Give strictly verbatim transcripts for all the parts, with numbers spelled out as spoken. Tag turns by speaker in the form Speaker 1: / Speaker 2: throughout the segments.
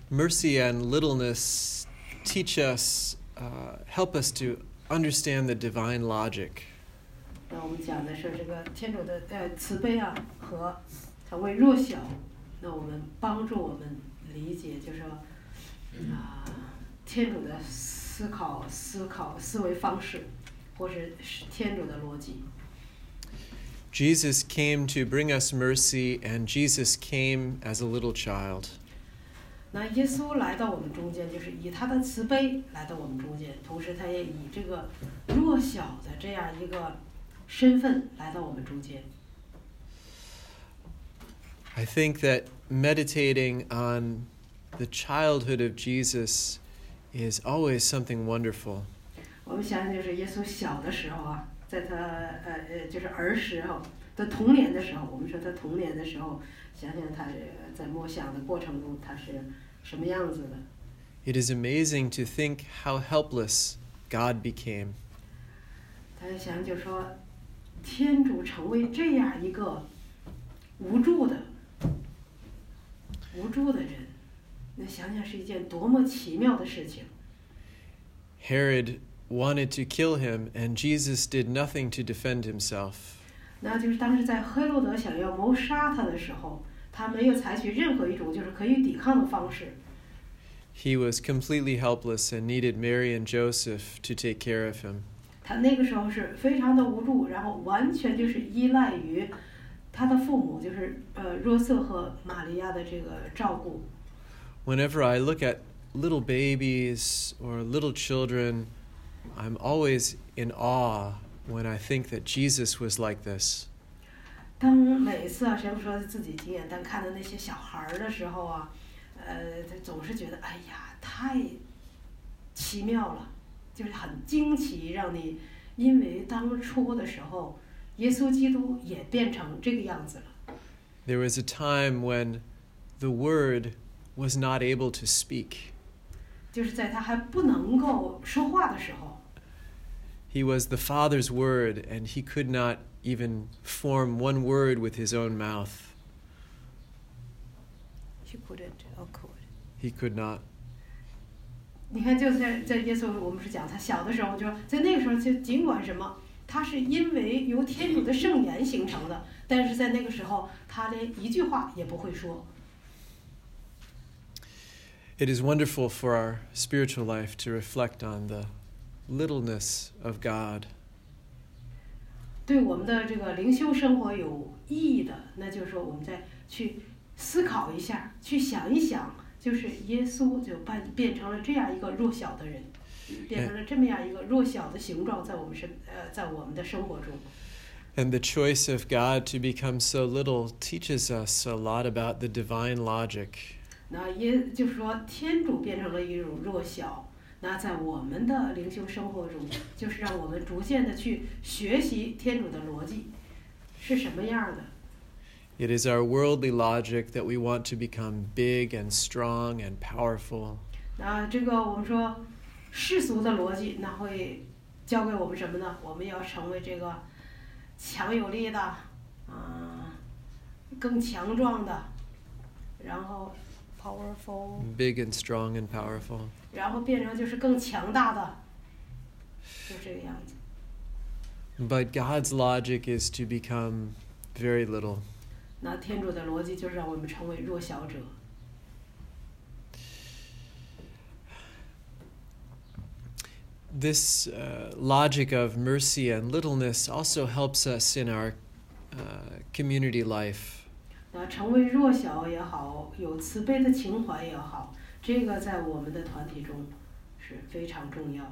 Speaker 1: mercy and littleness teach us, uh, help us to understand the divine logic.
Speaker 2: 那我们讲的是这个天主的呃慈悲啊和成为弱小，那我们帮助我们理解，就是说啊、呃、天主的思考思考思维方式，或是天主的逻辑。
Speaker 1: Jesus came to bring us mercy, and Jesus came as a little child.
Speaker 2: 那耶稣来到我们中间，就是以他的慈悲来到我们中间，同时他也以这个弱小的这样一个身份来到我们中间。
Speaker 1: I think that meditating on the childhood of Jesus is always something wonderful.
Speaker 2: 我们想想，就是耶稣小的时候啊，在他呃呃，就是儿时候的童年的时候，我们说他童年的时候，想想他在默想的过程中他是什么样子的。
Speaker 1: It is amazing to think how helpless God became.
Speaker 2: 他想就说，天主成为这样一个无助的、无助的人，那想想是一件多么奇妙的事情。
Speaker 1: Herod wanted to kill him, and Jesus did nothing to defend himself.
Speaker 2: 那就是当时在黑罗德想要谋杀他的时候，他没有采取任何一种就是可以抵抗的方式。
Speaker 1: He was completely helpless and needed Mary and Joseph to take care of him.
Speaker 2: 他那个时候是非常的无助，然后完全就是依赖于他的父母，就是呃若瑟和玛利亚的这个照顾。
Speaker 1: Whenever I look at little babies or little children, I'm always in awe when I think that Jesus was like this.
Speaker 2: 当每次啊，谁不说自己经验，当看到那些小孩的时候啊，呃，他总是觉得哎呀，太奇妙了，就是很惊奇，让你因为当初的时候，耶稣基督也变成这个样子了。
Speaker 1: There was a time when the Word was not able to speak.
Speaker 2: 就是在他还不能够说话的时候。
Speaker 1: He was the Father's Word, and he could not even form one word with his own mouth.
Speaker 2: He couldn't or could.
Speaker 1: He could not.
Speaker 2: 你看，就在在耶稣，我们是讲他小的时候，就在那个时候，就尽管什么，他是因为由天主的圣言形成的，但是在那个时候，他连一句话也不会说。
Speaker 1: It is wonderful for our spiritual life to reflect on the littleness of God.
Speaker 2: 对我们的这个灵修生活有意义的，那就是说我们再去思考一下，去想一想，就是耶稣就变变成了这样一个弱小的人，变成了这么样一个弱小的形状，在我们身呃在我们的生活中。
Speaker 1: And the choice of God to become so little teaches us a lot about the divine logic.
Speaker 2: 那也就是说，天主变成了一种弱小。那在我们的灵修生活中，就是让我们逐渐的去学习天主的逻辑是什么样的。
Speaker 1: It is our worldly logic that we want to become big and strong and powerful.
Speaker 2: 那这个我们说世俗的逻辑，那会教给我们什么呢？我们要成为这个强有力的，嗯，更强壮的，然后 powerful.
Speaker 1: Big and strong and powerful.
Speaker 2: 然后变成就是更强大的，就这个样子。
Speaker 1: But God's logic is to become very little.
Speaker 2: 那天主的逻辑就是让我们成为弱小者。
Speaker 1: This uh, logic of mercy and littleness also helps us in our uh, community life.
Speaker 2: 那成为弱小也好，有慈悲的情怀也好，这个在我们的团体中是非常重要，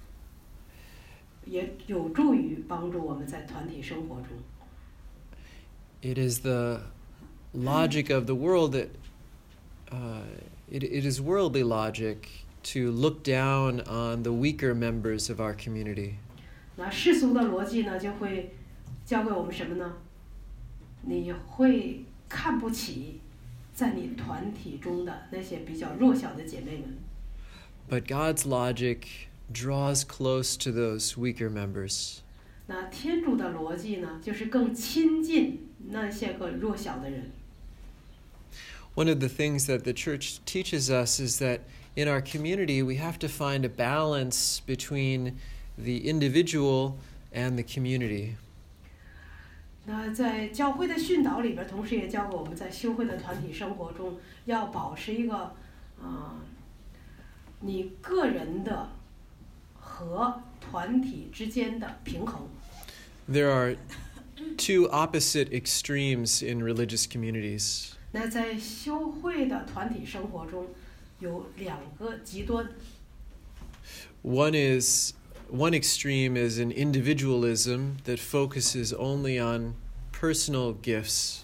Speaker 2: 也有助于帮助我们在团体生活中。
Speaker 1: It is the logic of the world that uh, it, it is worldly logic to look down on the weaker members of our community.
Speaker 2: 那世俗的逻辑呢，就会教给我们什么呢？你会看不起在你团体中的那些比较弱小的姐妹们。
Speaker 1: But God's logic draws close to those weaker members.
Speaker 2: 那天主的逻辑呢，就是更亲近那些个弱小的人。
Speaker 1: One of the things that the church teaches us is that in our community we have to find a balance between the individual and the community.
Speaker 2: 那在教会的训导里边，同时也教给我们在修会的团体生活中要保持一个，啊、呃，你个人的和团体之间的平衡。
Speaker 1: There are two opposite extremes in religious communities.
Speaker 2: 那在修会的团体生活中，有两个极端。
Speaker 1: One is One extreme is an individualism that focuses only on personal gifts.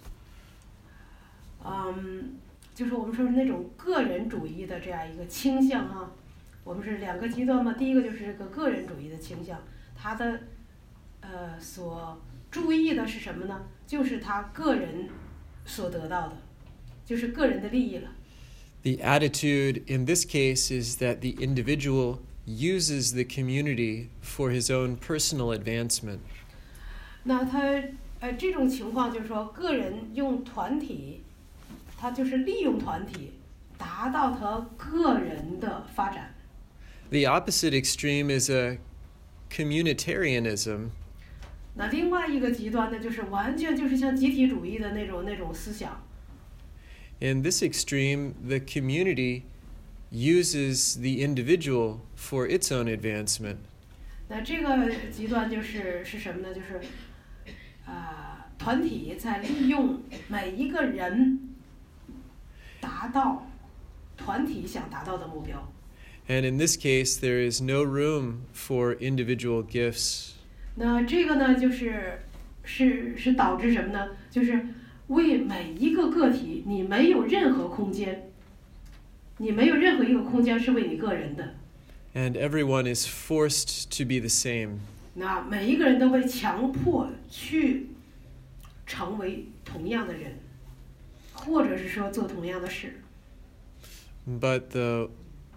Speaker 2: 嗯，就是我们说那种个人主义的这样一个倾向哈，我们是两个极端嘛。第一个就是这个个人主义的倾向，他的呃所注意的是什么呢？就是他个人所得到的，就是个人的利益了。
Speaker 1: The attitude in this case is that the individual uses the community for his own personal advancement.
Speaker 2: 那他呃这种情况就是说，个人用团体，他就是利用团体，达到他个人的发展。
Speaker 1: The opposite extreme is a communitarianism.
Speaker 2: 那另外一个极端呢，就是完全就是像集体主义的那种那种思想。
Speaker 1: In this extreme, the community uses the individual for its own advancement.
Speaker 2: 那这个极端就是是什么呢？就是，啊、呃，团体在利用每一个人，达到团体想达到的目标。
Speaker 1: And in this case, there is no room for individual gifts.
Speaker 2: 那这个呢，就是是是导致什么呢？就是为每一个个体，你没有任何空间。你没有任何一个空间是为你个人的。
Speaker 1: And everyone is forced to be the same.
Speaker 2: 那每一个人都被强迫去成为同样的人，或者是说做同样的事。
Speaker 1: But the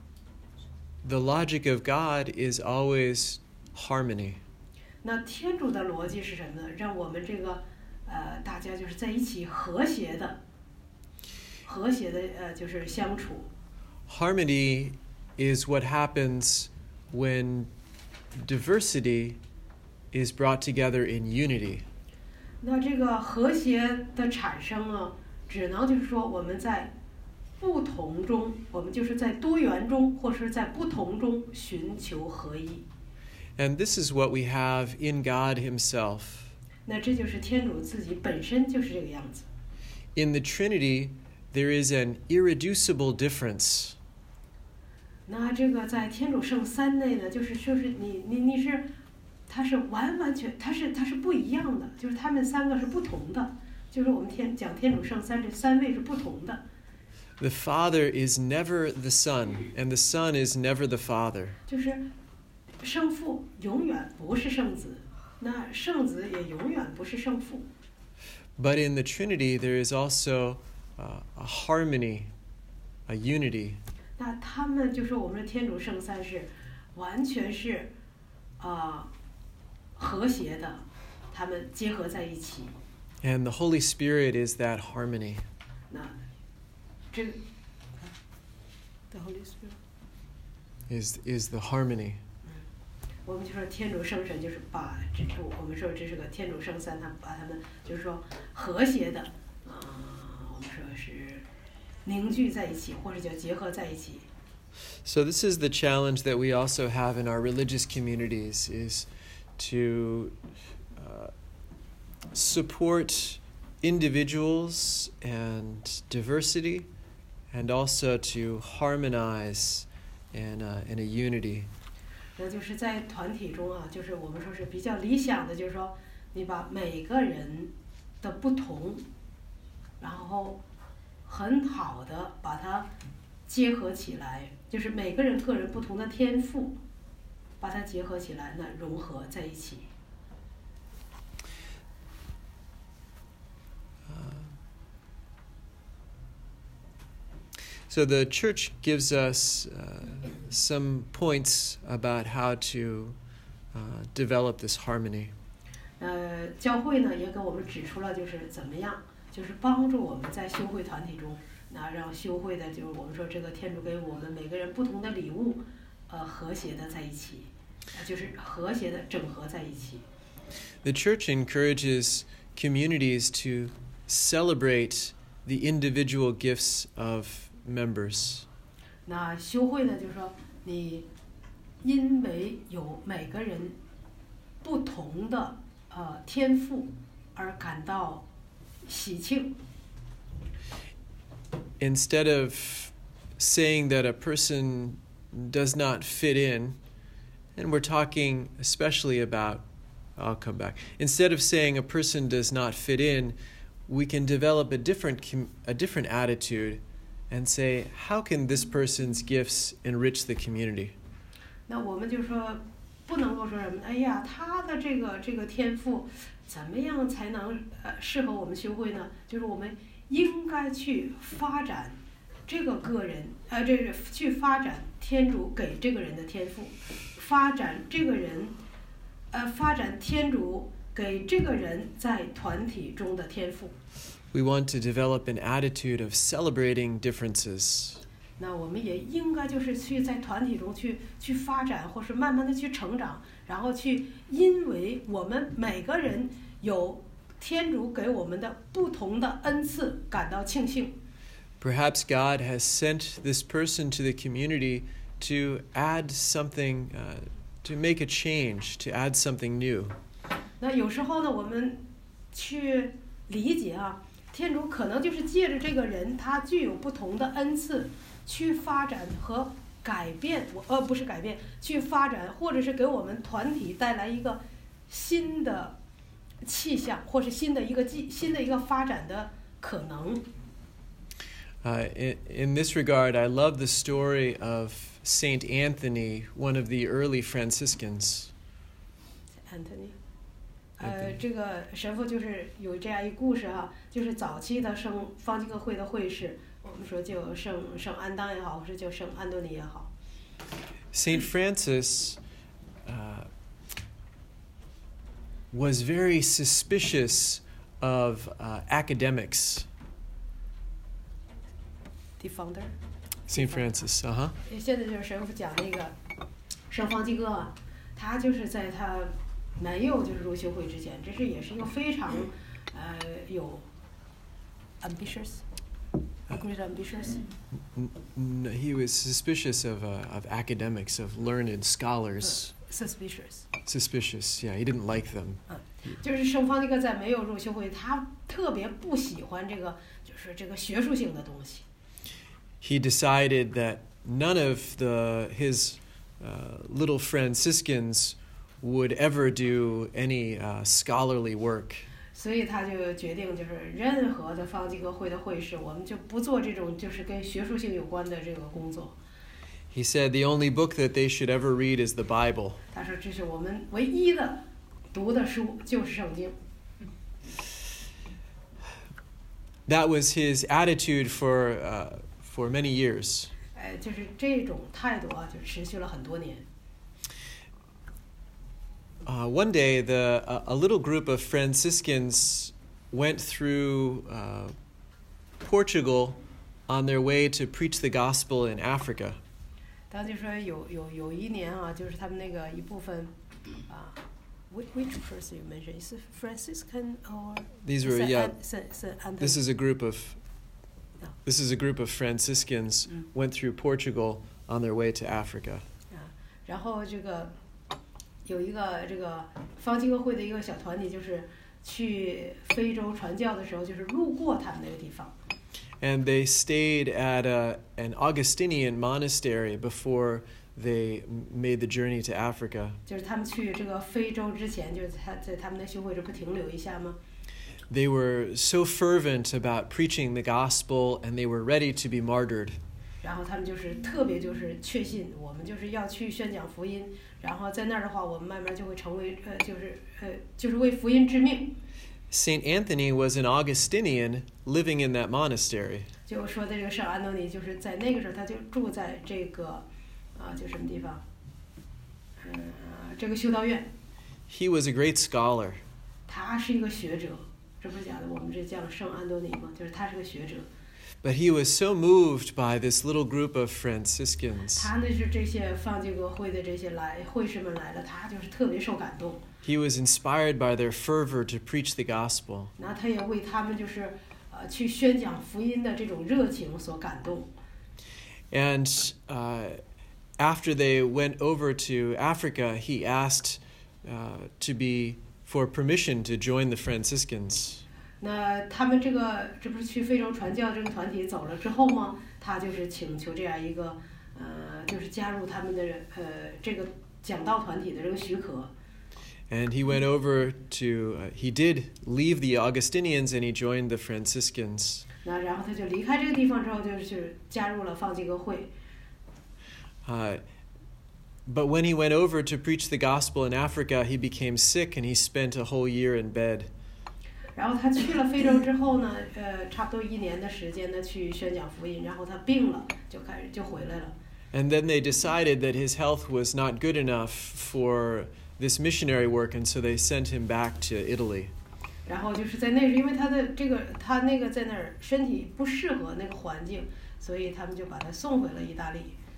Speaker 1: the logic of God is always harmony.
Speaker 2: 那天主的逻辑是什么呢？让我们这个呃大家就是在一起和谐的、和谐的呃就是相处。
Speaker 1: Harmony is what happens when diversity is brought together in unity.
Speaker 2: 那这个和谐的产生呢，只能就是说我们在不同中，我们就是在多元中，或是在不同中寻求合一。
Speaker 1: And this is what we have in God Himself.
Speaker 2: 那这就是天主自己本身就是这个样子。
Speaker 1: In the Trinity, there is an irreducible difference.
Speaker 2: 那这个在天主圣三内呢，就是说是你你你是，它是完完全，它是它是不一样的，就是他们三个是不同的，就是我们天讲天主圣三这三位是不同的。
Speaker 1: The Father is never the Son, and the Son is never the Father.
Speaker 2: 就是圣父永远不是圣子，那圣子也永远不是圣父。
Speaker 1: But in the Trinity, there is also uh, a harmony, a unity.
Speaker 2: 那他们就是我们的天主圣三是完全是啊、呃、和谐的，他们结合在一起。
Speaker 1: And the Holy Spirit is that harmony.
Speaker 2: 那这个 The Holy Spirit
Speaker 1: is is the harmony.
Speaker 2: 我们就说天主圣神就是把这我们说这是个天主圣三，他把他们就是说和谐的，啊、呃，我们说是凝聚在一起，或者叫结合在一起。
Speaker 1: So this is the challenge that we also have in our religious communities, is to uh, support individuals and diversity, and also to harmonize in a, in a unity.
Speaker 2: 那就是在团体中啊，就是我们说是比较理想的，就是说你把每个人的不同，然后很好的把它结合起来，就是每个人个人不同的天赋，把它结合起来，那融合在一起。
Speaker 1: So the church gives us uh, some points about how to uh, develop this harmony.
Speaker 2: 呃，教会呢也给我们指出了就是怎么样，就是帮助我们在修会团体中那让修会的就是我们说这个天主给我们每个人不同的礼物，呃，和谐的在一起，就是和谐的整合在一起。
Speaker 1: The church encourages communities to celebrate the individual gifts of members.
Speaker 2: 那修会呢，就是说你因为有每个人不同的呃天赋而感到喜庆。
Speaker 1: Instead of saying that a person does not fit in, and we're talking especially about, I'll come back. Instead of saying a person does not fit in, we can develop a different a different attitude and say, how can this person's gifts enrich the community?
Speaker 2: 那我们就说不能够说什么，哎呀，他的这个这个天赋怎么样才能呃适合我们修会呢？就是我们应该去发展这个个人，呃，这是去发展天主给这个人的天赋，发展这个人，呃，发展天主给这个人在团体中的天赋。
Speaker 1: We want to develop an attitude of celebrating differences.
Speaker 2: 那我们也应该就是去在团体中去去发展，或是慢慢的去成长，然后去因为我们每个人有天主给我们的不同的恩赐感到庆幸。
Speaker 1: Perhaps God has sent this person to the community to add something, uh, to make a change, to add something new.
Speaker 2: 那有时候呢，我们去理解啊，天主可能就是借着这个人，他具有不同的恩赐，去发展和改变，我呃不是改变，去发展，或者是给我们团体带来一个新的气象，或是新的一个技新的一个发展的可能。
Speaker 1: Uh, in, in this regard, I love the story of Saint Anthony, one of the early Franciscans.
Speaker 2: Anthony， 呃，这个神父就是有这样一故事啊，就是早期的圣方济各会的会士，我们说就圣圣安当也好，或是叫圣安多尼也好。
Speaker 1: Saint Francis uh, was very suspicious of uh, academics.
Speaker 2: The founder.
Speaker 1: Saint Francis, uh-huh.
Speaker 2: 现在就是神父讲那个圣方济各啊，他就是在他没有就是入修会之前，这是也是一个非常呃有 ambitious, great ambitious.
Speaker 1: N- he was suspicious of uh, of academics, of learned scholars.
Speaker 2: Suspicious.
Speaker 1: Suspicious, yeah, he didn't like them.
Speaker 2: 嗯，就是圣方济各在没有入修会，他特别不喜欢这个就是这个学术性的东西。
Speaker 1: He decided that none of the his uh, little Franciscans would ever do any uh, scholarly work.
Speaker 2: 所以他就决定，就是任何的方济各会的会士，我们就不做这种就是跟学术性有关的这个工作。
Speaker 1: He said the only book that they should ever read is the Bible.
Speaker 2: 他说，这是我们唯一的读的书，就是圣经。
Speaker 1: That was his attitude for uh, for many years.
Speaker 2: 呃，就是这种态度啊，就持续了很多年。
Speaker 1: Uh, one day, the a, a little group of Franciscans went through uh, Portugal on their way to preach the gospel in Africa.
Speaker 2: 他就说有有有一年啊，就是他们那个一部分啊 ，which which person you mentioned is Franciscan or
Speaker 1: These were yeah. This is a group of
Speaker 2: No.
Speaker 1: this is a group of Franciscans
Speaker 2: Mm.
Speaker 1: went through Portugal on their way to Africa.
Speaker 2: 啊，然后这个有一个这个方济各会的一个小团体，就是去非洲传教的时候，就是路过他们那个地方。
Speaker 1: And they stayed at a, an Augustinian monastery before they made the journey to Africa.
Speaker 2: 就是他们去这个非洲之前，就是他在他们的修会这不停留一下吗？
Speaker 1: They were so fervent about preaching the gospel, and they were ready to be martyred.
Speaker 2: 然后他们就是特别就是确信，我们就是要去宣讲福音，然后在那儿的话，我们慢慢就会成为呃，就是呃，就是为福音致命。
Speaker 1: Saint Anthony was an Augustinian living in that monastery.
Speaker 2: 就说的这个圣安东尼，就是在那个时候他就住在这个啊，就什么地方？嗯、呃，这个修道院。
Speaker 1: He was a great scholar.
Speaker 2: 他是一个学者，这不是讲的我们这叫圣安东尼吗？就是他是个学者。
Speaker 1: But he was so moved by this little group of Franciscans.
Speaker 2: 他那是这些方济各会的这些来会士们来了，他就是特别受感动。
Speaker 1: He was inspired by their fervor to preach the gospel.
Speaker 2: 那他也为他们就是呃去宣讲福音的这种热情所感动。
Speaker 1: And uh, after they went over to Africa, he asked uh, to be for permission to join the Franciscans.
Speaker 2: 那他们这个这不是去非洲传教这个团体走了之后吗？他就是请求这样一个呃，就是加入他们的呃这个讲道团体的这个许可。
Speaker 1: And he went over to, uh, he did leave the Augustinians and he joined the Franciscans.
Speaker 2: 那然后他就离开这个地方之后，就是加入了方济各会。
Speaker 1: Uh, but when he went over to preach the gospel in Africa, he became sick and he spent a whole year in bed.
Speaker 2: 然后他去了非洲之后呢，呃，差不多一年的时间呢，去宣讲福音，然后他病了，就开始就回来了。
Speaker 1: And then they decided that his health was not good enough for this missionary work, and so they sent him back to Italy.
Speaker 2: 然后就是在那，因为他的这个他那个在那儿身体不适合那个环境，所以他们就把他送回了意大利。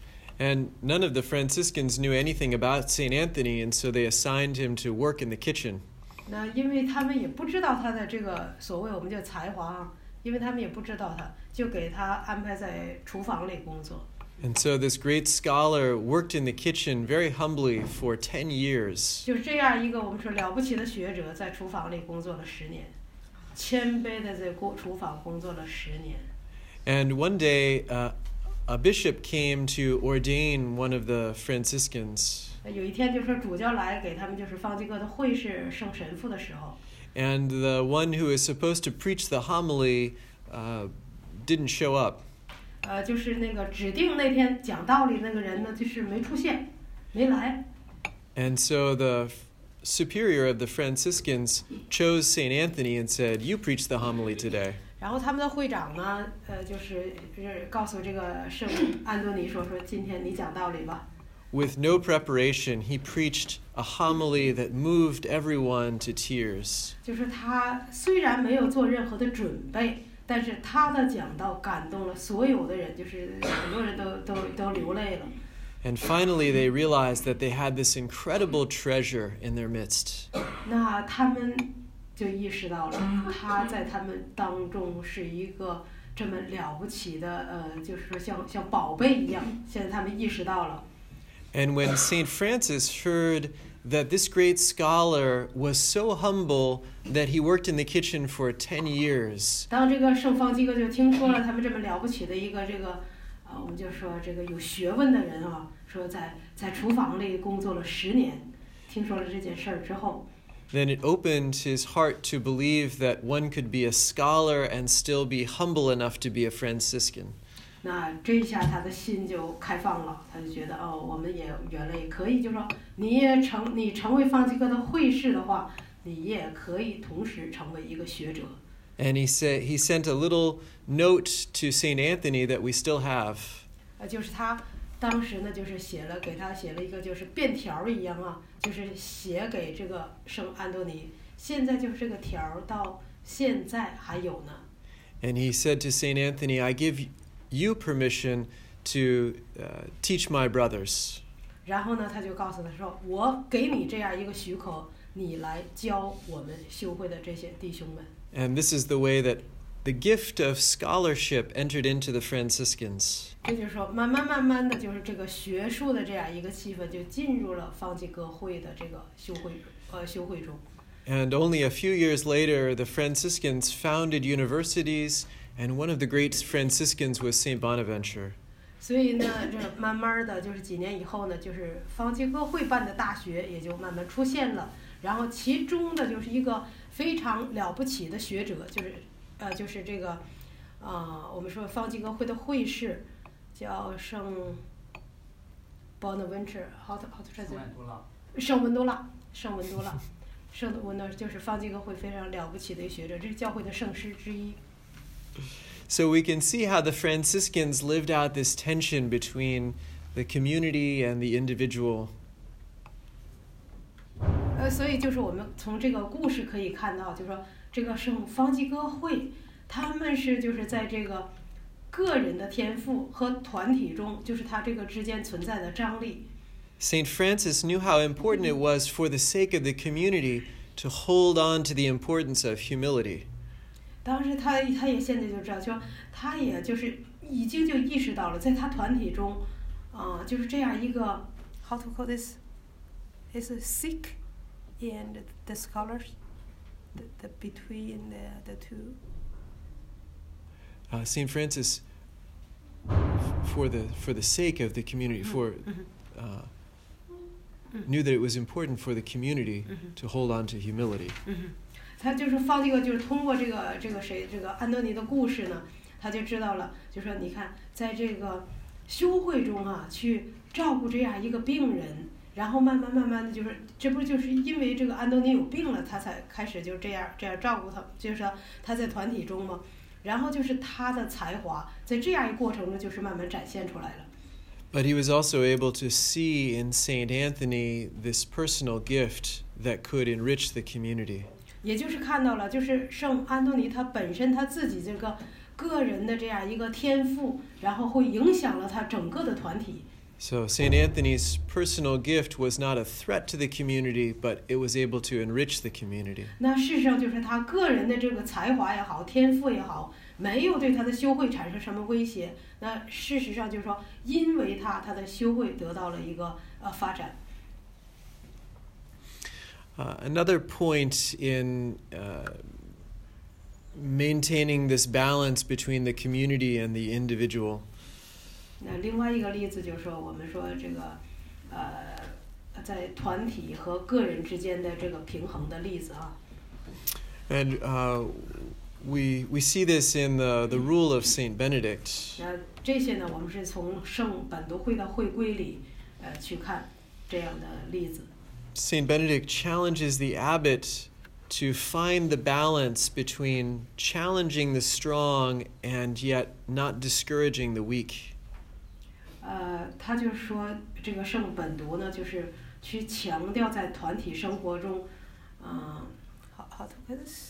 Speaker 1: And none of the Franciscans knew anything about Saint Anthony, and so they assigned him to work in the kitchen.
Speaker 2: 那因为他们也不知道他的这个所谓我们叫才华啊，因为他们也不知道他，就给他安排在厨房里工作。
Speaker 1: And so this great scholar worked in the kitchen very humbly for ten years.
Speaker 2: 就是这样一个我们说了不起的学者，在厨房里工作了十年，谦卑的在厨房工作了十年。
Speaker 1: And one day, uh, a bishop came to ordain one of the Franciscans.
Speaker 2: 有一天就是主教来给他们就是方济各的会士升神父的时候。
Speaker 1: And the one who is supposed to preach the homily uh, didn't show up.
Speaker 2: 呃，就是那个指定那天讲道理那个人呢，就是没出现，没来。
Speaker 1: And so the superior of the Franciscans chose Saint Anthony and said, "You preach the homily today."
Speaker 2: 然后他们的会长呢，呃，就是告诉这个圣安多尼说，说今天你讲道理吧。
Speaker 1: With no preparation, he preached a homily that moved everyone to tears.
Speaker 2: 就是他虽然没有做任何的准备。但是他的讲道感动了所有的人，就是很多人都都都流泪了。
Speaker 1: And finally, they realized that they had this incredible treasure in their midst.
Speaker 2: 那他们就意识到了，他在他们当中是一个这么了不起的，呃，就是说像像宝贝一样。现在他们意识到了。
Speaker 1: And when Saint Francis heard that this great scholar was so humble that he worked in the kitchen for ten years.
Speaker 2: 当这个圣方济各就听说了他们这么了不起的一个这个，啊，我们就说这个有学问的人啊，说在在厨房里工作了十年，听说了这件事儿之后。
Speaker 1: Then it opened his heart to believe that one could be a scholar and still be humble enough to be a Franciscan.
Speaker 2: 那这一下他的心就开放了，他就觉得哦，我们也原来也可以，就是说你也成你成为方济各的会士的话，你也可以同时成为一个学者。
Speaker 1: And he said he sent a little note to Saint Anthony that we still have.
Speaker 2: 呃，就是他当时呢，就是写了给他写了一个就是便条一样啊，就是写给这个圣安多尼。现在就是这个条到现在还有呢。
Speaker 1: And he said to Saint Anthony, "I give you permission to uh, teach my brothers."
Speaker 2: 然后呢，他就告诉他说：“我给你这样一个许可，你来教我们修会的这些弟兄们。”
Speaker 1: And this is the way that the gift of scholarship entered into the Franciscans.
Speaker 2: 这就是说，慢慢慢慢的就是这个学术的这样一个气氛就进入了方济各会的这个修会呃修会中。
Speaker 1: And only a few years later, the Franciscans founded universities. And one of the great Franciscans was Saint Bonaventure.
Speaker 2: 所以呢，这慢慢的就是几年以后呢，就是方济各会办的大学也就慢慢出现了。然后其中的就是一个非常了不起的学者，就是呃，就是这个啊、呃，我们说方济各会的会士叫圣 Bonaventure， 好的好的，这就圣文多拉，圣文多拉，圣文多拉就是方济各会非常了不起的一个学者，这是教会的圣师之一。
Speaker 1: So we can see how the Franciscans lived out this tension between the community and the individual.
Speaker 2: 呃，所以就是我们从这个故事可以看到，就是说这个圣方济各会，他们是就是在这个个人的天赋和团体中就是他这个之间存在的张力。
Speaker 1: Saint Francis knew how important it was for the sake of the community to hold on to the importance of humility.
Speaker 2: 当时他他也现在就知道，就他也就是已经就意识到了，在他团体中，啊、呃，就是这样一个 how to call this is sick and the scholars the, the between the the two.
Speaker 1: Uh, Saint Francis, for the for the sake of the community, for uh, knew that it was important for the community to hold on to humility.
Speaker 2: 他就是放这个，就是通过这个这个谁这个安东尼的故事呢，他就知道了，就说你看，在这个修会中啊，去照顾这样一个病人，然后慢慢慢慢的就是，这不就是因为这个安东尼有病了，他才开始就这样这样照顾他，就是说他在团体中嘛，然后就是他的才华在这样一个过程中就是慢慢展现出来了。
Speaker 1: But he was also able to see in Saint Anthony this personal gift that could enrich the community.
Speaker 2: 也就是看到了，就是圣安东尼他本身他自己这个个人的这样一个天赋，然后会影响了他整个的团体。
Speaker 1: So Saint Anthony's personal gift was not a threat to the community, but it was able to enrich the community.
Speaker 2: 那事实上就是他个人的这个才华也好，天赋也好，没有对他的修会产生什么威胁。那事实上就是说，因为他他的修会得到了一个呃发展。
Speaker 1: Uh, another point in uh, maintaining this balance between the community and the individual.
Speaker 2: 那另外一个例子就是说，我们说这个，呃，在团体和个人之间的这个平衡的例子啊。
Speaker 1: And uh, we we see this in the the rule of Saint Benedict.
Speaker 2: 那这些呢，我们是从圣本笃会的会规里，呃，去看这样的例子。
Speaker 1: Saint Benedict challenges the abbot to find the balance between challenging the strong and yet not discouraging the weak.
Speaker 2: 呃，他就说这个圣本笃呢，就是去强调在团体生活中，嗯、呃，好好的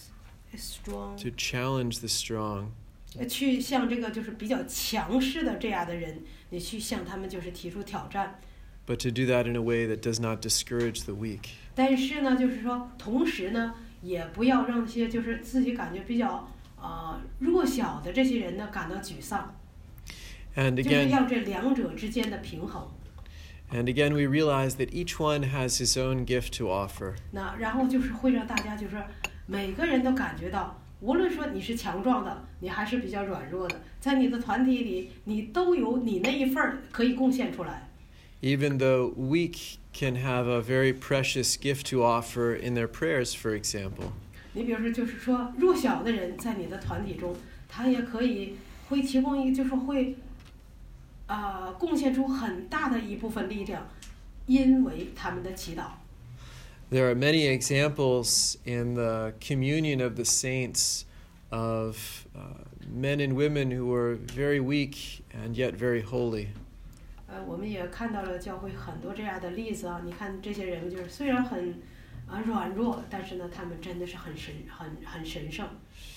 Speaker 2: strong
Speaker 1: to challenge the strong.
Speaker 2: 去向这个就是比较强势的这样的人，你去向他们就是提出挑战。
Speaker 1: But to do that in a way that does not discourage the weak.
Speaker 2: 但是呢，就是说，同时呢，也不要让些就是自己感觉比较呃弱小的这些人呢感到沮丧。
Speaker 1: And
Speaker 2: 就是
Speaker 1: again,
Speaker 2: 要这两者之间的平衡。
Speaker 1: and again, we realize that each one has his own gift to offer.
Speaker 2: 那然后就是会让大家就是每个人都感觉到，无论说你是强壮的，你还是比较软弱的，在你的团体里，你都有你那一份儿可以贡献出来。
Speaker 1: Even the weak can have a very precious gift to offer in their prayers, for example.
Speaker 2: 你比如说，就是说弱小的人在你的团体中，他也可以会提供一，就是会，啊、呃，贡献出很大的一部分力量，因为他们的祈祷。
Speaker 1: There are many examples in the communion of the saints of uh, men and women who were very weak and yet very holy.
Speaker 2: 呃，我们也看到了教会很多这样的例子啊。你看这些人，就是虽然很啊、呃、软弱，但是呢，他们真的是很神、很很神圣。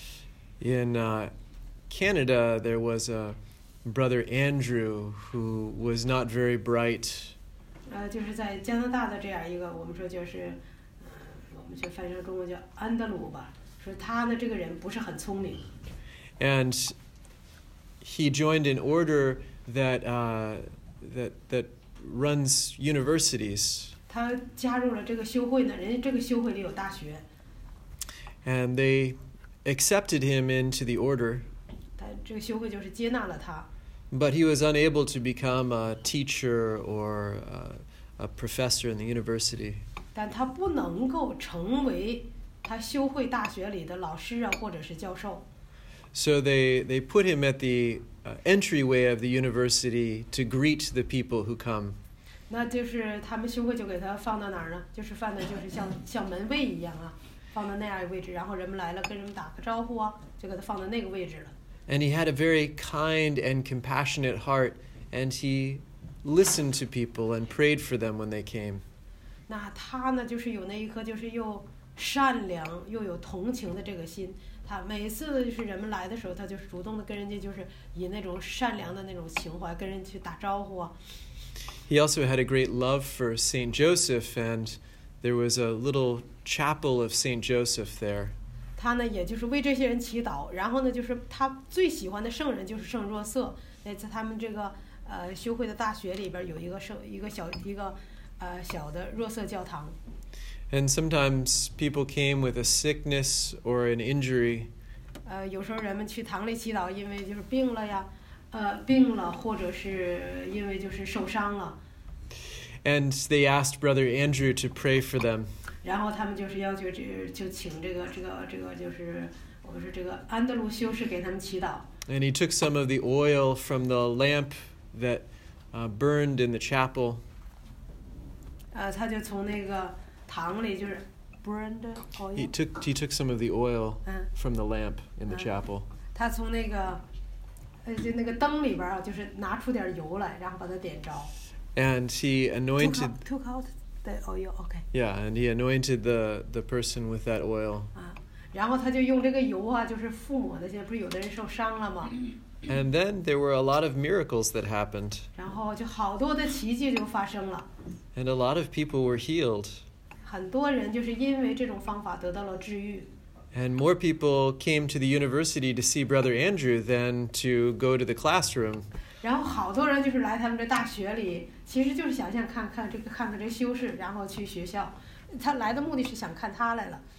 Speaker 1: In uh, Canada, there was a brother Andrew who was not very bright.
Speaker 2: 呃，就是在加拿大的这样一个，我们说就是，嗯、呃，我们就翻译成中文叫安德鲁吧，说他呢这个人不是很聪明。
Speaker 1: And he joined an order that uh, that that runs universities.
Speaker 2: 他加入了这个修会呢，人家这个修会里有大学。
Speaker 1: And they accepted him into the order.
Speaker 2: 他这个修会就是接纳了他。
Speaker 1: But he was unable to become a teacher or a, a professor in the university.
Speaker 2: 但他不能够成为他修会大学里的老师啊，或者是教授。
Speaker 1: So they, they put him at the uh, entryway of the university to greet the people who come.
Speaker 2: 那就是他们修会就给他放到哪儿呢？就是放的就是像像门卫一样啊，放到那样一个位置，然后人们来了跟人们打个招呼啊，就给他放到那个位置了。
Speaker 1: And he had a very kind and compassionate heart, and he listened to people and prayed for them when they came.
Speaker 2: 那他呢，就是有那一颗就是又善良又有同情的这个心， 他每一次就是人们来的时候，他就是主动的跟人家就是以那种善良的那种情怀跟人去打招呼啊。
Speaker 1: He also had a great love for Saint Joseph, and there was a little chapel of Saint Joseph there.
Speaker 2: 他呢，也就是为这些人祈祷，然后呢，就是他最喜欢的圣人就是圣若瑟，在他们这个呃修会的大学里边有一个圣一个小一个呃小的若瑟教堂。
Speaker 1: And sometimes people came with a sickness or an injury.
Speaker 2: 呃，有时候人们去堂里祈祷，因为就是病了呀，呃，病了，或者是因为就是受伤了。
Speaker 1: And they asked Brother Andrew to pray for them.
Speaker 2: 然后他们就是要求这就请这个这个这个就是我们说这个安德鲁修士给他们祈祷。
Speaker 1: And he took some of the oil from the lamp that uh, burned in the chapel.
Speaker 2: 呃，他就从那个堂里就是 burned oil.
Speaker 1: He took he took some of the oil
Speaker 2: 嗯
Speaker 1: from the lamp in the
Speaker 2: 嗯
Speaker 1: chapel.
Speaker 2: 他从那个呃就那个灯里边啊，就是拿出点油来，然后把它点着。
Speaker 1: And he
Speaker 2: Took
Speaker 1: anointed
Speaker 2: out, took out the oil, okay.
Speaker 1: yeah, and he anointed the, the person with that oil.
Speaker 2: 啊，然后他就用这个油啊，就是附抹的，现在不是有的人受伤了吗？
Speaker 1: And then there were a lot of miracles that happened.
Speaker 2: 然后就好多的奇迹就发生了，
Speaker 1: And a lot of people were healed.
Speaker 2: 很多人就是因为这种方法得到了治愈。
Speaker 1: And more people came to the university to see Brother Andrew than to go to the classroom.
Speaker 2: 然后好多人就是来他们这大学里，其实就是想想看看这个看看这修士，然后去学校。他来的目的是想看他来了。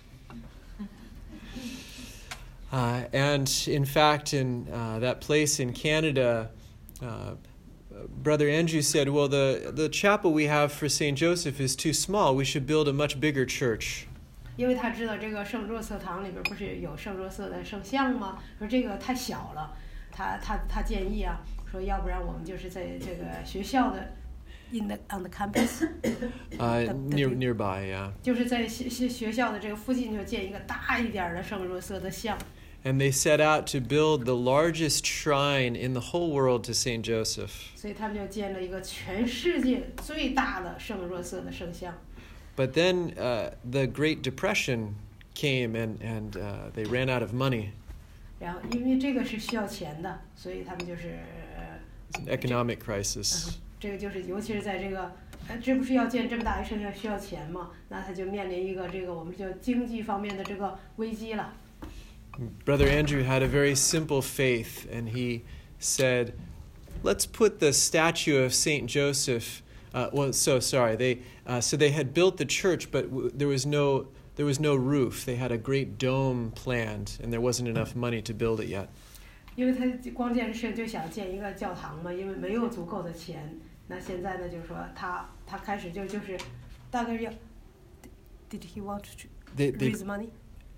Speaker 1: Uh, and in fact, in uh, that place in Canada, uh, Brother Andrew said, well, the, the chapel we have for Saint Joseph is too small. We should build a much bigger church.
Speaker 2: 因为他知道这个圣若瑟堂里边不是有圣若瑟的圣像吗？说这个太小了，他他他建议啊，说要不然我们就是在这个学校的 in the on the campus，
Speaker 1: Uh,
Speaker 2: The- the
Speaker 1: near,
Speaker 2: big-
Speaker 1: nearby, yeah.
Speaker 2: 就是在学学学校的这个附近就建一个大一点儿的圣若瑟的像。
Speaker 1: And they set out to build the largest shrine in the whole world to Saint Joseph.
Speaker 2: 所以他们就建了一个全世界最大的圣若瑟的圣像。
Speaker 1: But then uh, the Great Depression came and, and uh, they ran out of money.
Speaker 2: 然后因为这个是需要钱的，所以他们就是呃
Speaker 1: It's an economic crisis.
Speaker 2: 这个就是尤其是在这个，呃，这不是要建这么大一圣像需要钱嘛？那他就面临一个这个我们叫经济方面的这个危机了。
Speaker 1: Brother Andrew had a very simple faith, and he said, let's put the statue of Saint Joseph, uh, well, so sorry, they, uh, so they had built the church, but w- there was no, there was no roof. They had a great dome planned, and there wasn't enough money to build it yet.
Speaker 2: 因为他光建是就想建一个教堂嘛，因为没有足够的钱。那现在呢，就是说他他开始就就是大概要 ，Did he want to
Speaker 1: They, they,
Speaker 2: raise money？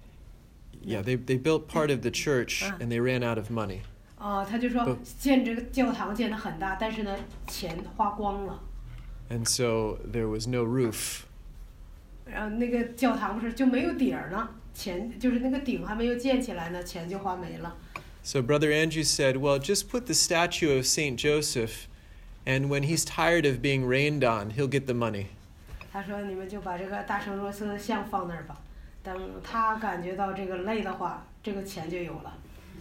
Speaker 1: yeah, they, they built part of the church,
Speaker 2: Ah.
Speaker 1: and they ran out of money.
Speaker 2: 哦，他就说
Speaker 1: 不
Speaker 2: 建这个教堂建得很大，但是呢钱花光了。
Speaker 1: And so there was no roof.
Speaker 2: 然后那个教堂不是就没有底儿呢，钱就是那个顶还没有建起来呢，钱就花没了。
Speaker 1: So Brother Andrew said, well, just put the statue of Saint Joseph, and when he's tired of being rained on, he'll get the money.
Speaker 2: 他说你们就把这个大圣若瑟的像放那儿吧，等他感觉到这个累的话，这个钱就有了。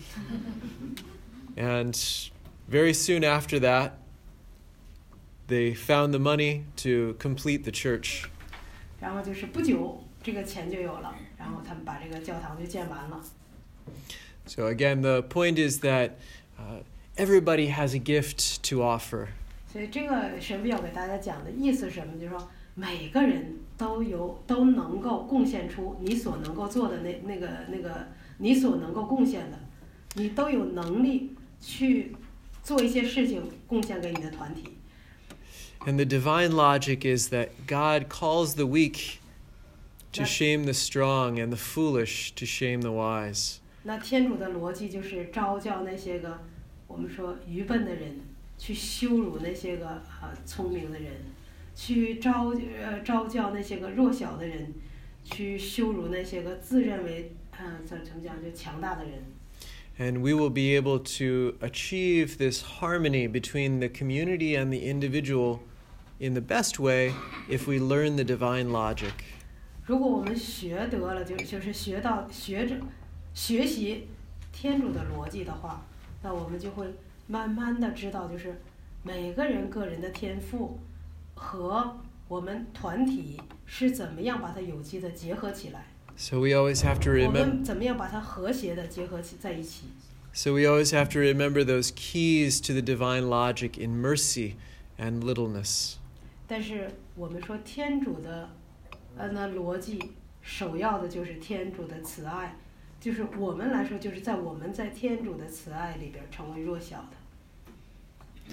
Speaker 1: And very soon after that, they found the money to complete the church.
Speaker 2: 然后就是不久这个钱就有了，然后他们把这个教堂就建完了。
Speaker 1: So again, the point is that uh, everybody has a gift to offer.
Speaker 2: 所以这个神父要给大家讲的意思是什么？就是说每个人都有都能够贡献出你所能够做的那那个那个你所能够贡献的，你都有能力去做一些事情贡献给你的团体。
Speaker 1: And the divine logic is that God calls the weak to
Speaker 2: That-
Speaker 1: shame the strong and the foolish to shame the wise.
Speaker 2: 那天主的逻辑就是招教那些个我们说愚笨的人，去羞辱那些个呃聪明的人，去招呃招教那些个弱小的人，去羞辱那些个自认为嗯怎怎么讲就强大的人。
Speaker 1: And we will be able to achieve this harmony between the community and the individual in the best way if we learn the divine logic.
Speaker 2: 如果我们学得了，就就是学到学着学习天主的逻辑的话，那我们就会慢慢的知道，就是每个人个人的天赋和我们团体是怎么样把它有机的结合起来。
Speaker 1: So we always have to
Speaker 2: 我
Speaker 1: remember
Speaker 2: 们怎么样把它和谐的结合起在一起。
Speaker 1: So we always have to remember those keys to the divine logic in mercy and littleness.
Speaker 2: 但是我们说天主的呃那逻辑首要的就是天主的慈爱，就是我们来说就是在我们在天主的慈爱里边成为弱小的。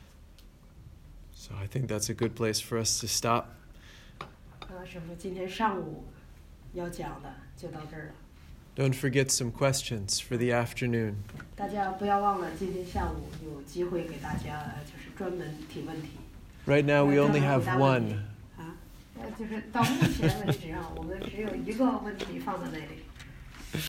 Speaker 1: So I think that's a good place for us to stop.
Speaker 2: 呃，师父今天上午要讲的就到这儿了。
Speaker 1: Don't forget some questions for the afternoon.
Speaker 2: 大家不要忘了，今天下午有机会给大家呃就是专门提问题。
Speaker 1: Right now we only have
Speaker 2: 专门回答问题
Speaker 1: one.
Speaker 2: 啊，呃，就是到目前为止啊，我们只有一个问题放在那里。